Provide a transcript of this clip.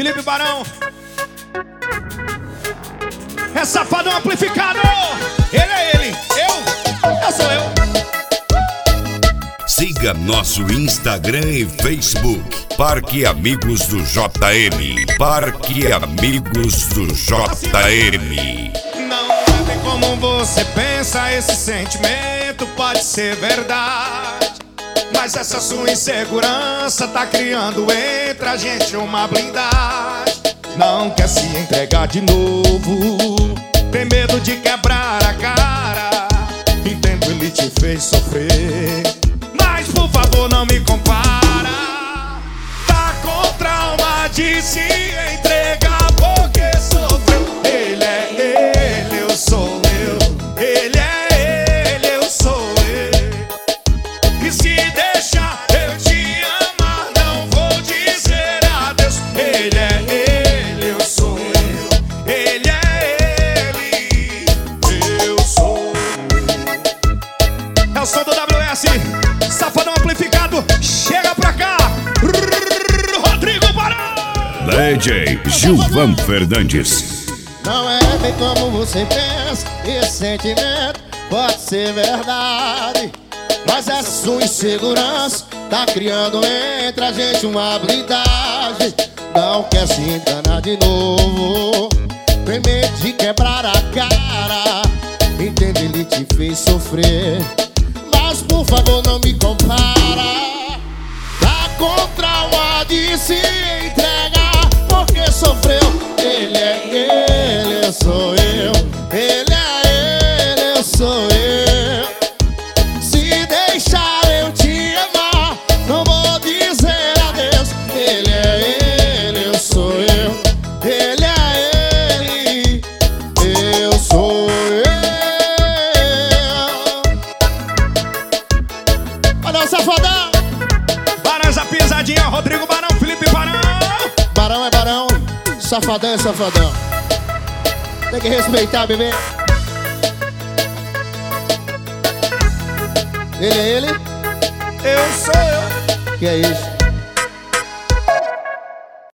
Felipe Barão. É Safadão amplificado. Ele é ele, eu sou eu. Siga nosso Instagram e Facebook, Parque Amigos do JM. Parque Amigos do JM. Não é bem como você pensa, esse sentimento pode ser verdade, mas essa sua insegurança tá criando entre a gente uma blindagem. Não quer se entregar de novo, tem medo de quebrar a cara. Entendo, ele te fez sofrer, mas por favor não me compara. Tá com trauma de se entregar porque sofreu. Ele é ele, eu sou eu. Ele é ele, eu sou eu. E se deixar eu te amar, não vou dizer adeus. Ele é ele, eu sou eu. Ele é ele, eu sou eu. É o som do WS, Safadão amplificado. Chega pra cá, Rodrigo Barão. DJ Gilvan Fernandes. Não é bem como você pensa, esse sentimento pode ser verdade, mas essa sua insegurança tá criando entre a gente uma blindagem. Não quer se enganar de novo, tem medo de quebrar a cara. Entende, ele te fez sofrer, mas por favor não me compara. Tá com trauma de se entregar porque sofreu. Ele é ele, eu sou eu. Ele é ele, eu sou eu. Se deixar eu te amar, não vou dizer adeus. Ele é ele, eu sou eu. Ele é ele, eu sou eu. Olha o Safadão. Barão, essa pisadinha, Rodrigo Barão, Felipe Barão. Barão é barão, Safadão é safadão. Tem que respeitar, bebê. Ele é ele, Eu sou eu. que é isso?